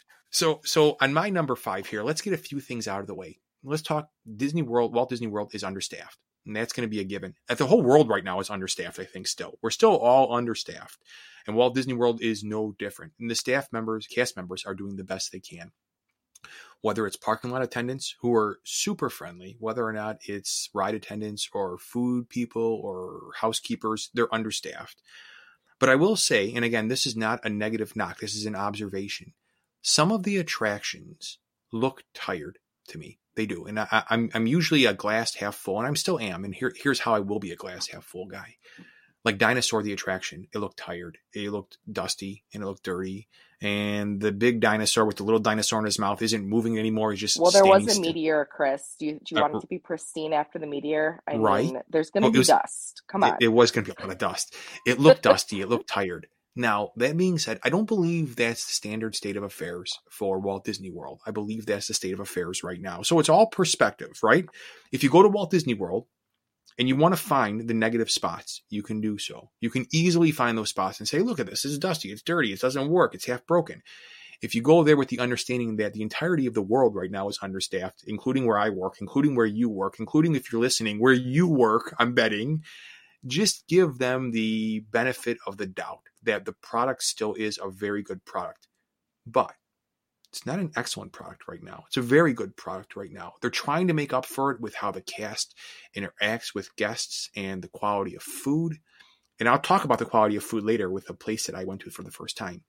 Speaker 1: so so on my number five here, let's get a few things out of the way. Let's talk Disney World. Walt Disney World is understaffed. And that's going to be a given. The whole world right now is understaffed, I think, still. We're still all understaffed. And Walt Disney World is no different. And the staff members, cast members are doing the best they can. Whether it's parking lot attendants who are super friendly, whether or not it's ride attendants or food people or housekeepers, they're understaffed. But I will say, and again, this is not a negative knock, this is an observation. Some of the attractions look tired to me. They do. And I, I'm I'm usually a glass half full, and I'm still am. And here, here's how I will be a glass half full guy. Like Dinosaur the attraction, it looked tired. It looked dusty and it looked dirty. And the big dinosaur with the little dinosaur in his mouth isn't moving anymore. He's just
Speaker 2: well, there was a
Speaker 1: still.
Speaker 2: meteor, Chris. Do you, do you uh, want it to be pristine after the meteor? I
Speaker 1: right.
Speaker 2: mean, there's going to
Speaker 1: well,
Speaker 2: be
Speaker 1: was,
Speaker 2: dust. Come on.
Speaker 1: It, it was going to be a lot of dust. It looked dusty. It looked tired. Now, that being said, I don't believe that's the standard state of affairs for Walt Disney World. I believe that's the state of affairs right now. So it's all perspective, right? If you go to Walt Disney World and you want to find the negative spots, you can do so. You can easily find those spots and say, look at this. This is dusty. It's dirty. It doesn't work. It's half broken. If you go there with the understanding that the entirety of the world right now is understaffed, including where I work, including where you work, including if you're listening, where you work, I'm betting, just give them the benefit of the doubt that the product still is a very good product. But it's not an excellent product right now. It's a very good product right now. They're trying to make up for it with how the cast interacts with guests and the quality of food. And I'll talk about the quality of food later with a place that I went to for the first time.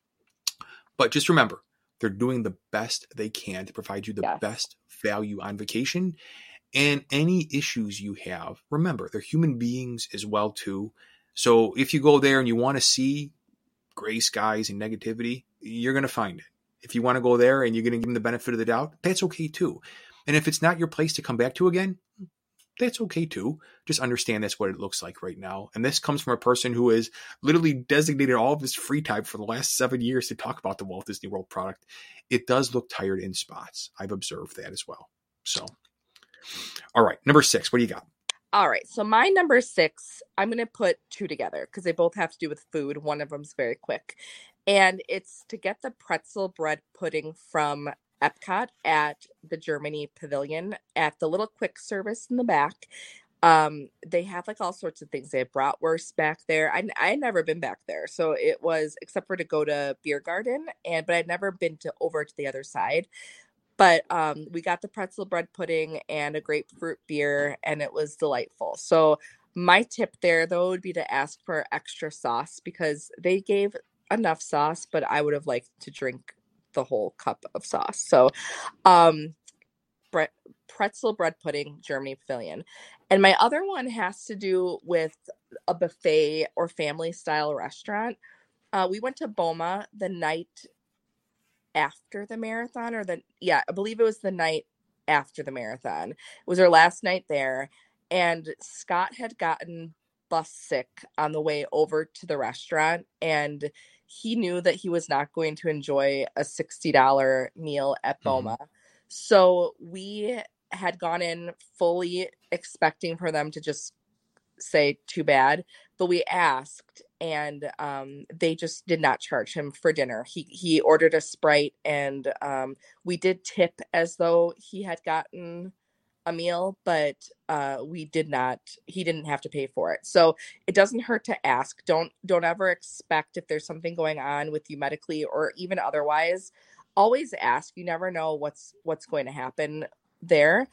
Speaker 1: But just remember, they're doing the best they can to provide you the yes. best value on vacation. And any issues you have, remember, they're human beings as well, too. So if you go there and you want to see gray skies and negativity, you're going to find it. If you want to go there and you're going to give them the benefit of the doubt, that's okay, too. And if it's not your place to come back to again, that's okay, too. Just understand that's what it looks like right now. And this comes from a person who has literally designated all of his free time for the last seven years to talk about the Walt Disney World product. It does look tired in spots. I've observed that as well. So, all right. Number six, what do you got?
Speaker 2: All right. So my number six, I'm going to put two together because they both have to do with food. One of them's very quick. And it's to get the pretzel bread pudding from Epcot at the Germany Pavilion at the little quick service in the back. Um, they have like all sorts of things. They have bratwurst back there. I I had never been back there, so it was except for to go to Beer Garden, and but I'd never been to over to the other side. But um, we got the pretzel bread pudding and a grapefruit beer, and it was delightful. So my tip there though would be to ask for extra sauce because they gave enough sauce, but I would have liked to drink the whole cup of sauce. So um bre- pretzel bread pudding, Germany Pavilion. And my other one has to do with a buffet or family style restaurant. Uh, we went to Boma the night after the marathon or the, yeah, I believe it was the night after the marathon. It was our last night there. And Scott had gotten bus sick on the way over to the restaurant. And he knew that he was not going to enjoy a sixty dollars meal at Boma. Mm-hmm. So we had gone in fully expecting for them to just say too bad, but we asked and um, they just did not charge him for dinner. He he ordered a Sprite and um, we did tip as though he had gotten a meal, but uh, we did not, he didn't have to pay for it. So it doesn't hurt to ask. Don't, don't ever expect if there's something going on with you medically or even otherwise, always ask. You never know what's, what's going to happen there.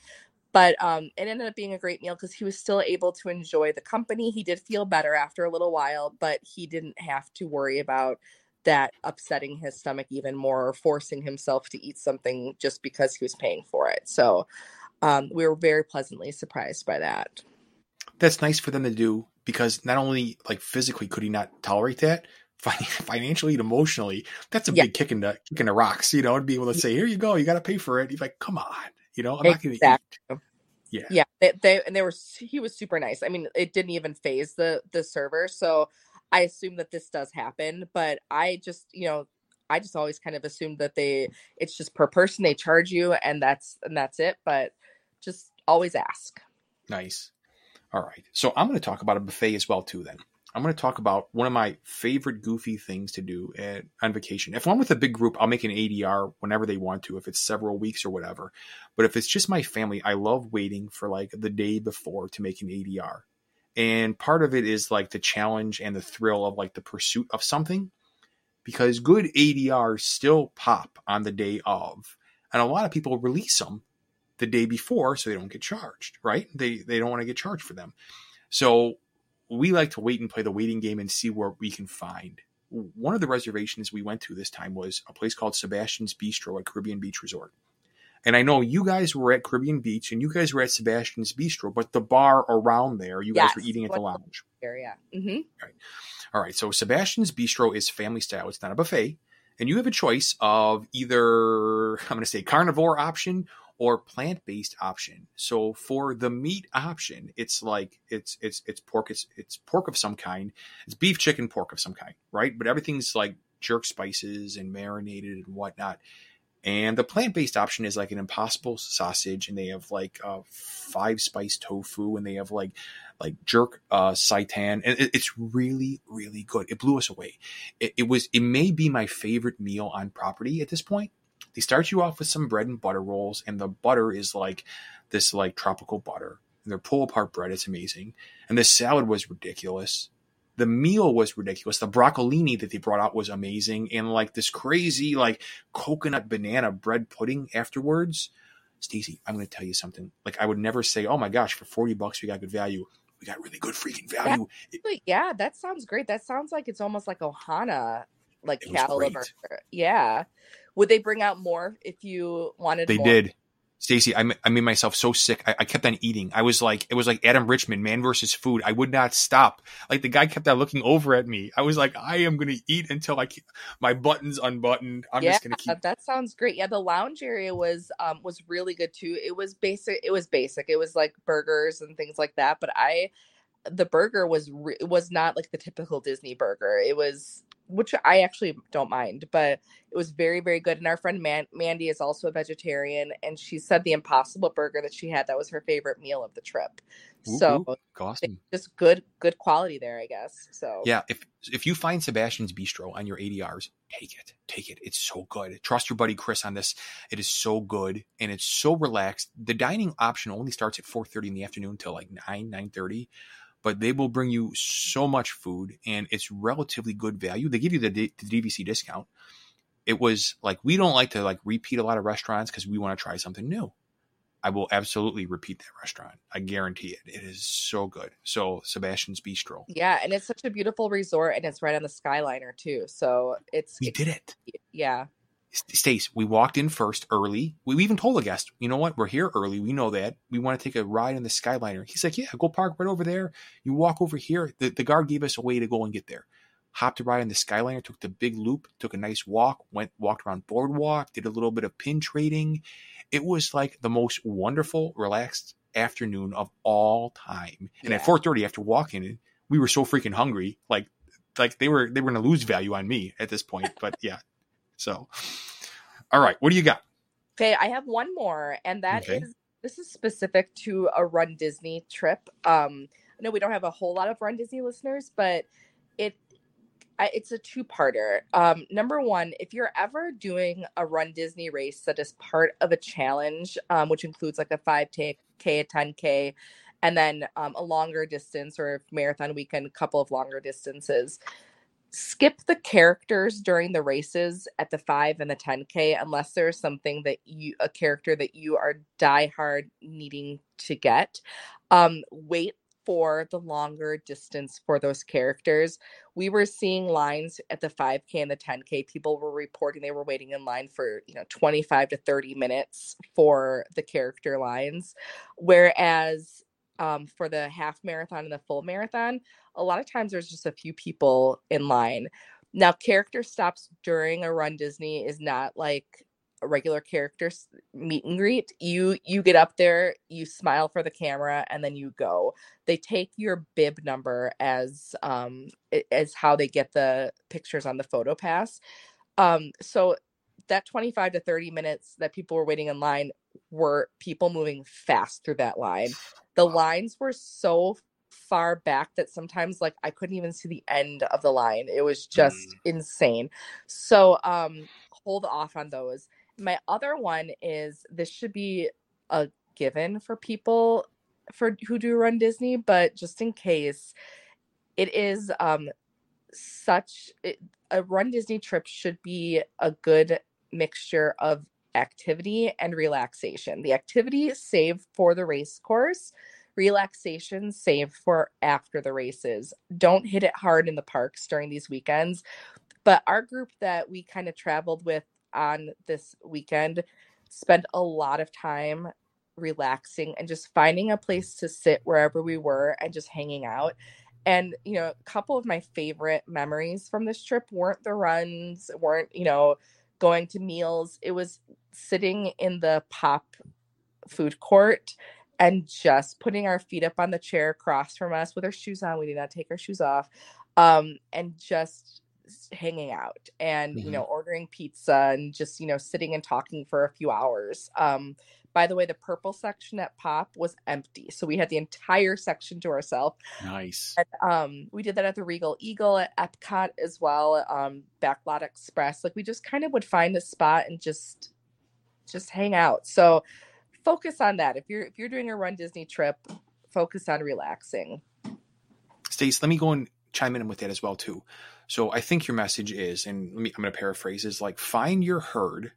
Speaker 2: But um, it ended up being a great meal because he was still able to enjoy the company. He did feel better after a little while, but he didn't have to worry about that upsetting his stomach even more or forcing himself to eat something just because he was paying for it. So um, we were very pleasantly surprised by that.
Speaker 1: That's nice for them to do because not only like physically could he not tolerate that, financially and emotionally, that's a
Speaker 2: Yeah,
Speaker 1: big kick in the kick in the rocks, you know, to be able to say, here you go, you got to pay for it. He's like, come on, you know, I'm not going to eat.
Speaker 2: exactly.
Speaker 1: Yeah.
Speaker 2: Yeah, they, they and they were he was super nice. I mean, it didn't even phase the the server, so I assume that this does happen. But I just, you know, I just always kind of assumed that they it's just per person they charge you, and that's and that's it. But just always ask.
Speaker 1: Nice. All right. So I'm going to talk about a buffet as well too. Then I'm going to talk about one of my favorite goofy things to do at, on vacation. If I'm with a big group, I'll make an A D R whenever they want to, if it's several weeks or whatever. But if it's just my family, I love waiting for like the day before to make an A D R. And part of it is like the challenge and the thrill of like the pursuit of something, because good A D Rs still pop on the day of, and a lot of people release them the day before so they don't get charged, right? They they don't want to get charged for them. So we like to wait and play the waiting game and see what we can find. One of the reservations we went to this time was a place called Sebastian's Bistro at Caribbean Beach Resort. And I know you guys were at Caribbean Beach and you guys were at Sebastian's Bistro, but the bar around there, you guys
Speaker 2: Yes,
Speaker 1: were eating at the lounge.
Speaker 2: Area. Mm-hmm.
Speaker 1: Right. All right. So Sebastian's Bistro is family style. It's not a buffet. And you have a choice of either, I'm going to say carnivore option or plant-based option. So for the meat option, it's like it's it's it's pork, it's it's pork of some kind. It's beef, chicken, pork of some kind, right? But everything's like jerk spices and marinated and whatnot. And the plant-based option is like an Impossible sausage, and they have like uh, five spice tofu, and they have like like jerk uh, seitan, and it, it's really really good. It blew us away. It, it was it may be my favorite meal on property at this point. They start you off with some bread and butter rolls, and the butter is like this like tropical butter, and they're pull apart bread. It's amazing, and the salad was ridiculous. The meal was ridiculous. The broccolini that they brought out was amazing. And like this crazy, like coconut banana bread pudding afterwards. Stacey, I'm going to tell you something. Like I would never say, oh my gosh, for forty bucks, we got good value. We got really good freaking value.
Speaker 2: It, yeah, that sounds great. That sounds like it's almost like Ohana, like caliber.
Speaker 1: Great.
Speaker 2: Yeah. Would they bring out more if you wanted
Speaker 1: they
Speaker 2: more?
Speaker 1: They did. Stacey, I, I made myself so sick. I, I kept on eating. I was like, it was like Adam Richman, Man versus Food. I would not stop. Like the guy kept on looking over at me. I was like, I am going to eat until I keep my buttons unbuttoned. I'm
Speaker 2: yeah,
Speaker 1: just going to keep.
Speaker 2: That sounds great. Yeah, the lounge area was um was really good too. It was basic. It was basic. It was like burgers and things like that. But I, the burger was re- was not like the typical Disney burger. It was, which I actually don't mind, but it was very, very good. And our friend Man- Mandy is also a vegetarian, and she said the Impossible Burger that she had, that was her favorite meal of the trip.
Speaker 1: Ooh,
Speaker 2: so
Speaker 1: ooh, awesome.
Speaker 2: Just good, good quality there, I guess. So
Speaker 1: yeah, if if you find Sebastian's Bistro on your A D Rs, take it, take it. It's so good. Trust your buddy Chris on this. It is so good and it's so relaxed. The dining option only starts at four thirty in the afternoon until like nine, nine thirty. But they will bring you so much food, and it's relatively good value. They give you the, D- the D V C discount. It was like, we don't like to like repeat a lot of restaurants because we want to try something new. I will absolutely repeat that restaurant. I guarantee it. It is so good. So Sebastian's Bistro.
Speaker 2: Yeah, and it's such a beautiful resort, and it's right on the Skyliner too. So it's
Speaker 1: we
Speaker 2: it's,
Speaker 1: did it.
Speaker 2: Yeah.
Speaker 1: Stace, we walked in first early. We even told the guest, you know what? We're here early. We know that. We want to take a ride in the Skyliner. He's like, yeah, go park right over there. You walk over here. The, the guard gave us a way to go and get there. Hopped a ride in the Skyliner, took the big loop, took a nice walk, went walked around Boardwalk, did a little bit of pin trading. It was like the most wonderful, relaxed afternoon of all time. And yeah. At four thirty, after walking, we were so freaking hungry. Like, like they were they were going to lose value on me at this point. But yeah. So, all right, what do you got?
Speaker 2: Okay, I have one more, and that
Speaker 1: okay.
Speaker 2: is, this is specific to a Run Disney trip. Um, I know we don't have a whole lot of Run Disney listeners, but it I, it's a two-parter. Um, number one, if you're ever doing a Run Disney race that is part of a challenge, um, which includes like a five K, a ten K, and then um, a longer distance, or marathon weekend, a couple of longer distances, skip the characters during the races at the five and the ten K unless there's something that you a character that you are diehard needing to get. Um, wait for the longer distance for those characters. We were seeing lines at the five K and the ten K. People were reporting they were waiting in line for, you know, twenty-five to thirty minutes for the character lines. Whereas um, for the half marathon and the full marathon, a lot of times there's just a few people in line. Now, character stops during a Run Disney is not like a regular character meet and greet. You you get up there, you smile for the camera, and then you go. They take your bib number as um as how they get the pictures on the photo pass. Um, so that twenty-five to thirty minutes that people were waiting in line were people moving fast through that line. The lines were so far back that sometimes like I couldn't even see the end of the line. It was just mm. insane. So um hold off on those. My other one is this should be a given for people for who do Run Disney, but just in case, it is um such it, a Run Disney trip should be a good mixture of activity and relaxation. The activity is saved for the race course, relaxation saved for after the races. Don't hit it hard in the parks during these weekends. But our group that we kind of traveled with on this weekend spent a lot of time relaxing and just finding a place to sit wherever we were and just hanging out. And, you know, a couple of my favorite memories from this trip weren't the runs, weren't, you know, going to meals. It was sitting in the Pop food court and just putting our feet up on the chair across from us with our shoes on. We did not take our shoes off. Um, and just hanging out and, mm-hmm. you know, ordering pizza and just, you know, sitting and talking for a few hours. Um, by the way, the purple section at Pop was empty. So we had the entire section to ourselves.
Speaker 1: Nice.
Speaker 2: And, um, we did that at the Regal Eagle at Epcot as well. Um, Backlot Express. Like we just kind of would find a spot and just, just hang out. So focus on that. If you're, if you're doing a Run Disney trip, focus on relaxing.
Speaker 1: Stace, let me go and chime in with that as well too. So I think your message is, and let me, I'm going to paraphrase, is like find your herd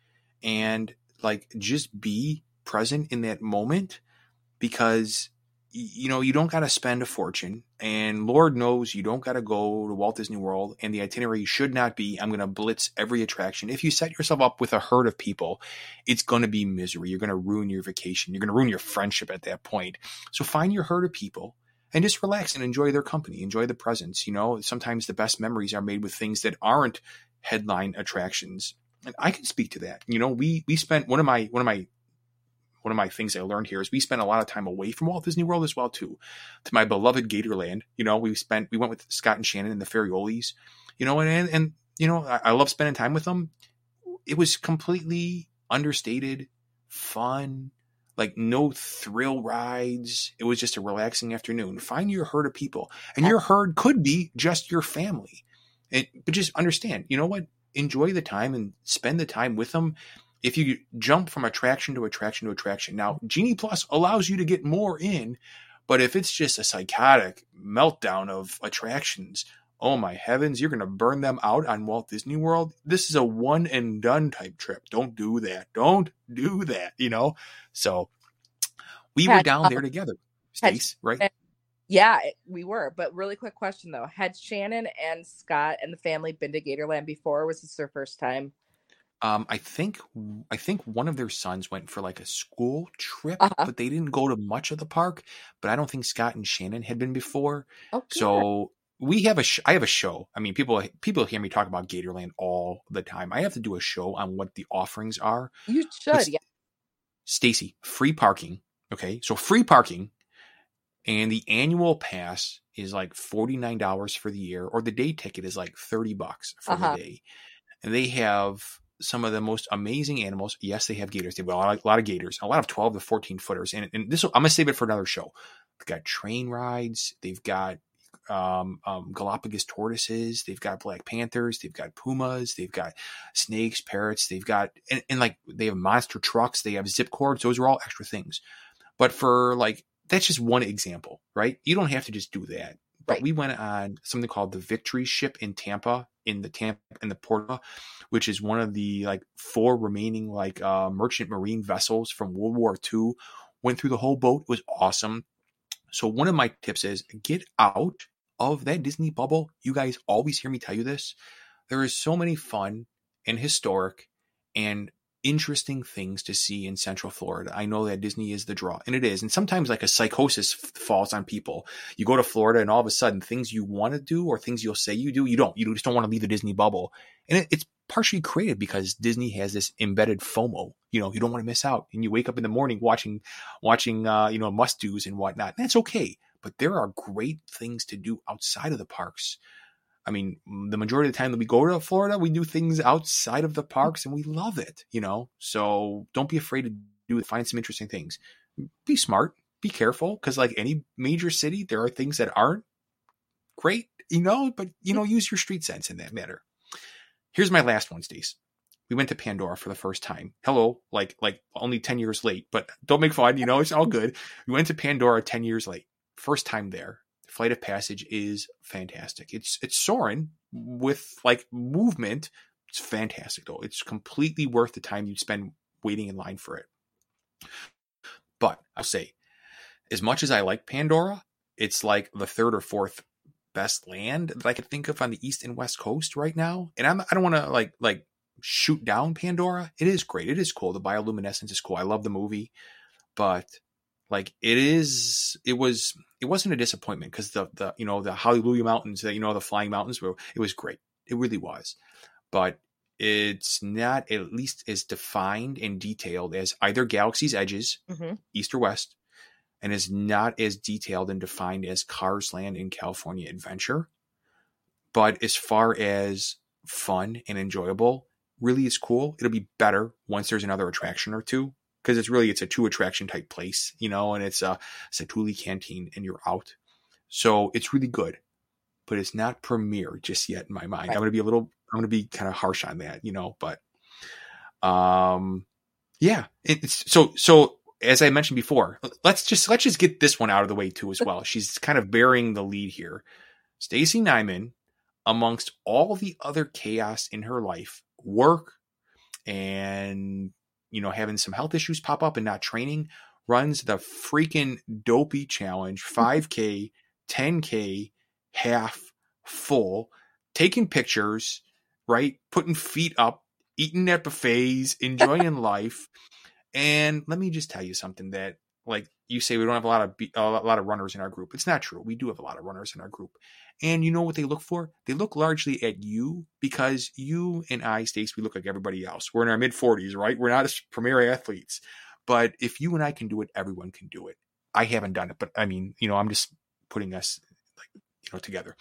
Speaker 1: and like just be present in that moment, because you know you don't got to spend a fortune, and Lord knows you don't got to go to Walt Disney World, and the itinerary should not be I'm going to blitz every attraction. If you set yourself up with a herd of people, it's going to be misery. You're going to ruin your vacation. You're going to ruin your friendship at that point. So find your herd of people and just relax and enjoy their company, enjoy the presence. You know, sometimes the best memories are made with things that aren't headline attractions. And I can speak to that. You know, we we spent one of my one of my one of my things I learned here is we spent a lot of time away from Walt Disney World as well too. To my beloved Gatorland, you know, we spent we went with Scott and Shannon and the Ferriolis, you know, and and, and you know, I, I love spending time with them. It was completely understated, fun. Like no thrill rides. It was just a relaxing afternoon. Find your herd of people, and your herd could be just your family. And, but just understand, you know what? Enjoy the time and spend the time with them. If you jump from attraction to attraction to attraction, now Genie Plus allows you to get more in, but if it's just a psychotic meltdown of attractions, oh my heavens, you're going to burn them out on Walt Disney World. This is a one and done type trip. Don't do that. Don't do that, you know? So we had, were down there together, Stace, right?
Speaker 2: Yeah, we were. But really quick question, though. Had Shannon and Scott and the family been to Gatorland before? Was this their first time?
Speaker 1: Um, I think I think one of their sons went for like a school trip,
Speaker 2: uh-huh.
Speaker 1: but they didn't go to much of the park. But I don't think Scott and Shannon had been before.
Speaker 2: Oh,
Speaker 1: so we have a sh- I have a show. I mean, people people hear me talk about Gatorland all the time. I have to do a show on what the offerings are.
Speaker 2: You should, but, yeah.
Speaker 1: Stacy, free parking. Okay, so free parking, and the annual pass is like forty-nine dollars for the year, or the day ticket is like thirty bucks for
Speaker 2: uh-huh.
Speaker 1: the day. And they have some of the most amazing animals. Yes, they have gators. They have a lot, a lot of gators, a lot of twelve to fourteen footers. And, and this, I'm going to save it for another show. They've got train rides. They've got um, um, Galapagos tortoises. They've got Black Panthers. They've got pumas. They've got snakes, parrots. They've got, and, and like, they have monster trucks. They have zip cords. Those are all extra things. But for like, that's just one example, right? You don't have to just do that. but
Speaker 2: Right.
Speaker 1: we went on something called the Victory Ship in Tampa, in the Tampa in the Porta, which is one of the like four remaining like uh, merchant marine vessels from World War Two. Went through the whole boat. It was awesome. So one of my tips is get out of that Disney bubble. You guys always hear me tell you this. There is so many fun and historic and interesting things to see in Central Florida. I know that Disney is the draw, and it is. And sometimes like a psychosis f- falls on people. You go to Florida and all of a sudden things you want to do or things you'll say you do, you don't. You just don't want to leave the Disney bubble. And it, it's partially created because Disney has this embedded FOMO. You know, you don't want to miss out. And you wake up in the morning watching, watching, uh, you know, must-dos and whatnot. And that's okay. But there are great things to do outside of the parks. I mean, the majority of the time that we go to Florida, we do things outside of the parks and we love it, you know? So don't be afraid to do it. Find some interesting things. Be smart, be careful, because like any major city, there are things that aren't great, you know, but, you know, use your street sense in that matter. Here's my last one, Stace. We went to Pandora for the first time. Hello, like, like only ten years late, but don't make fun, you know, it's all good. We went to Pandora ten years late. First time there. Flight of Passage is fantastic. It's it's soaring with like movement. It's fantastic though. It's completely worth the time you spend waiting in line for it. But I'll say, as much as I like Pandora, it's like the third or fourth best land that I could think of on the East and West Coast right now. And I'm I don't want to like like shoot down Pandora. It is great. It is cool. The bioluminescence is cool. I love the movie, but like it is, it was, it wasn't a disappointment because the, the, you know, the Hallelujah Mountains, that, you know, the flying mountains were, it was great. It really was, but it's not at least as defined and detailed as either Galaxy's Edges, mm-hmm. East or West, and is not as detailed and defined as Cars Land in California Adventure. But as far as fun and enjoyable, really is cool. It'll be better once there's another attraction or two. Because it's really, it's a two attraction type place, you know, and it's a Satu'li Canteen and you're out. So it's really good, but it's not premier just yet in my mind. Right. I'm going to be a little, I'm going to be kind of harsh on that, you know, but, um, yeah, it's so, so as I mentioned before, let's just, let's just get this one out of the way too, as well. She's kind of bearing the lead here. Stacy Nyman, amongst all the other chaos in her life, work and, you know, having some health issues pop up and not training, runs the freaking Dopey Challenge, five K, ten K, half, full, taking pictures, right? Putting feet up, eating at buffets, enjoying life. And let me just tell you something that, like you say, we don't have a lot of a lot of runners in our group. It's not true. We do have a lot of runners in our group. And you know what they look for? They look largely at you because you and I, Stace, we look like everybody else. We're in our mid forties, right? We're not as premier athletes. But if you and I can do it, everyone can do it. I haven't done it, but I mean, you know, I'm just putting us like, you know, together.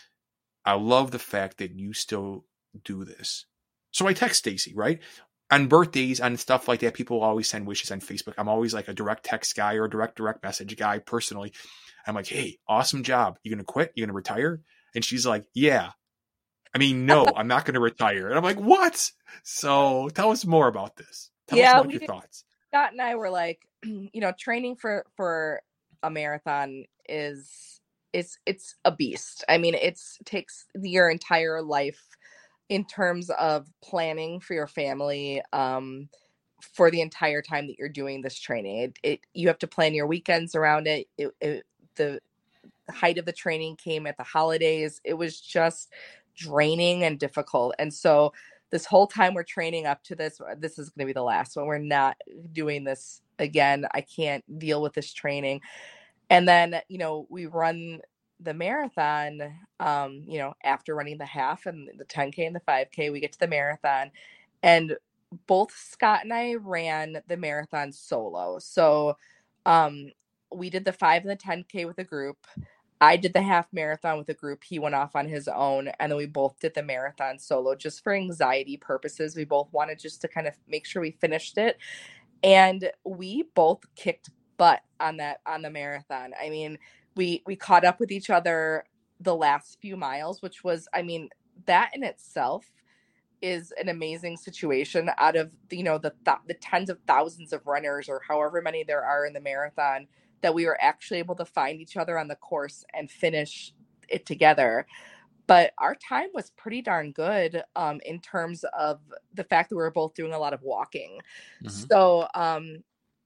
Speaker 1: I love the fact that you still do this. So I text Stacy, right? On birthdays and stuff like that, people always send wishes on Facebook. I'm always like a direct text guy or a direct, direct message guy personally. I'm like, hey, awesome job. You going to quit? You going to retire? And she's like, yeah. I mean, no, I'm not going to retire. And I'm like, what? So tell us more about this. Tell
Speaker 2: yeah,
Speaker 1: us about your
Speaker 2: did,
Speaker 1: thoughts.
Speaker 2: Scott and I were like, you know, training for, for a marathon is, it's, it's a beast. I mean, it's takes your entire life in terms of planning for your family, um, for the entire time that you're doing this training. It, it you have to plan your weekends around it. It, it. The height of the training came at the holidays. It was just draining and difficult. And so this whole time we're training up to this, this is going to be the last one. We're not doing this again. I can't deal with this training. And then, you know, we run the marathon, um, you know, after running the half and the ten K and the five K, we get to the marathon, and both Scott and I ran the marathon solo. So um, we did the five and the ten K with a group. I did the half marathon with a group. He went off on his own, and then we both did the marathon solo just for anxiety purposes. We both wanted just to kind of make sure we finished it. And we both kicked butt on that, on the marathon. I mean, we, we caught up with each other the last few miles, which was, I mean, that in itself is an amazing situation out of, you know, the, th- the tens of thousands of runners or however many there are in the marathon, that we were actually able to find each other on the course and finish it together. But our time was pretty darn good um, in terms of the fact that we were both doing a lot of walking. Mm-hmm. So um,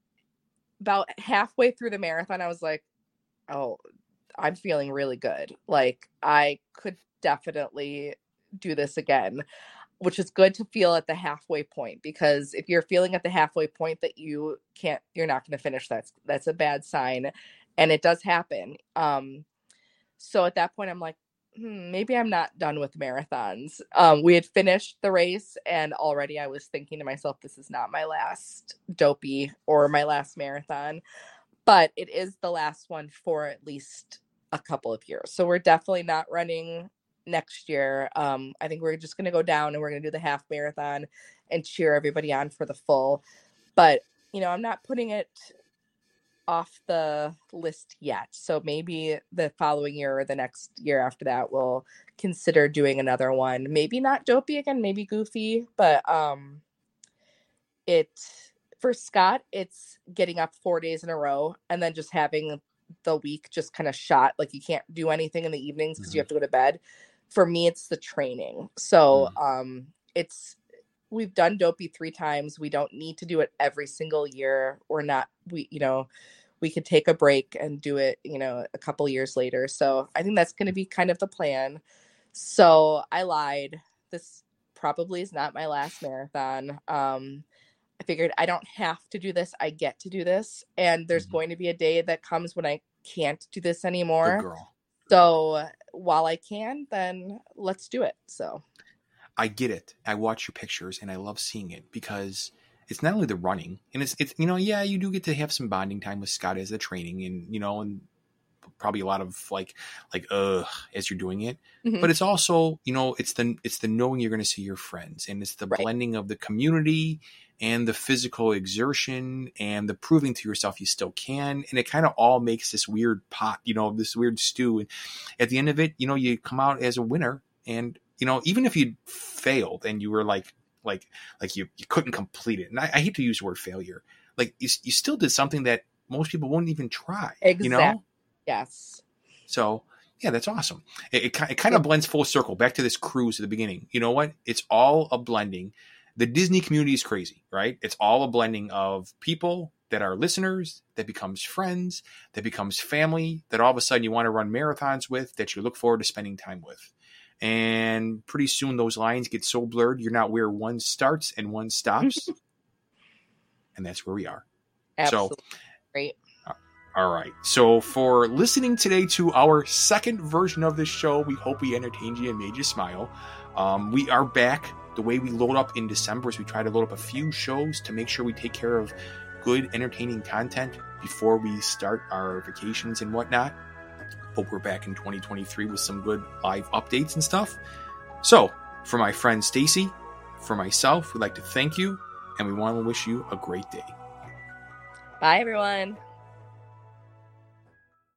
Speaker 2: about halfway through the marathon, I was like, oh, I'm feeling really good. Like, I could definitely do this again, which is good to feel at the halfway point, because if you're feeling at the halfway point that you can't, you're not going to finish, that's, that's a bad sign. And it does happen. Um, so at that point, I'm like, hmm, maybe I'm not done with marathons. Um, we had finished the race, and already I was thinking to myself, this is not my last Dopey or my last marathon, but it is the last one for at least a couple of years. So we're definitely not running next year. Um, I think we're just going to go down and we're going to do the half marathon and cheer everybody on for the full. But, you know, I'm not putting it off the list yet. So maybe the following year or the next year after that, we'll consider doing another one. Maybe not Dopey again, maybe Goofy, but um, it, for Scott, it's getting up four days in a row and then just having the week just kind of shot. Like, you can't do anything in the evenings because mm-hmm. you have to go to bed. For me, it's the training. So mm-hmm. um, it's, we've done Dopey three times. We don't need to do it every single year. We're not, we, you know, we could take a break and do it, you know, a couple years later. So I think that's going to be kind of the plan. So I lied. This probably is not my last marathon. Um, I figured I don't have to do this. I get to do this. And there's mm-hmm. going to be a day that comes when I can't do this anymore.
Speaker 1: Good girl.
Speaker 2: So while I can, then let's do it. So
Speaker 1: I get it. I watch your pictures and I love seeing it, because it's not only the running, and it's, it's, you know, yeah, you do get to have some bonding time with Scott as the training, and, you know, and probably a lot of like, like, uh, as you're doing it, mm-hmm. but it's also, you know, it's the, it's the knowing you're going to see your friends, and it's the right. blending of the community and the physical exertion and the proving to yourself you still can. And it kind of all makes this weird pot, you know, this weird stew. And at the end of it, you know, you come out as a winner, and, you know, even if you failed and you were like, like, like you, you couldn't complete it. And I, I hate to use the word failure. Like, you, you still did something that most people wouldn't even try, exactly. you know?
Speaker 2: Yes.
Speaker 1: So yeah, that's awesome. It, it, it kind of blends full circle back to this cruise at the beginning. You know what? It's all a blending. The Disney community is crazy, right? It's all a blending of people that are listeners, that becomes friends, that becomes family, that all of a sudden you want to run marathons with, that you look forward to spending time with. And pretty soon those lines get so blurred, you're not where one starts and one stops. And that's where we are.
Speaker 2: Absolutely. So,
Speaker 1: great. All right. So for listening today to our second version of this show, we hope we entertained you and made you smile. Um, we are back. The way we load up in December is we try to load up a few shows to make sure we take care of good, entertaining content before we start our vacations and whatnot. Hope we're back in twenty twenty-three with some good live updates and stuff. So, for my friend Stacy, for myself, we'd like to thank you, and we want to wish you a great day.
Speaker 2: Bye, everyone.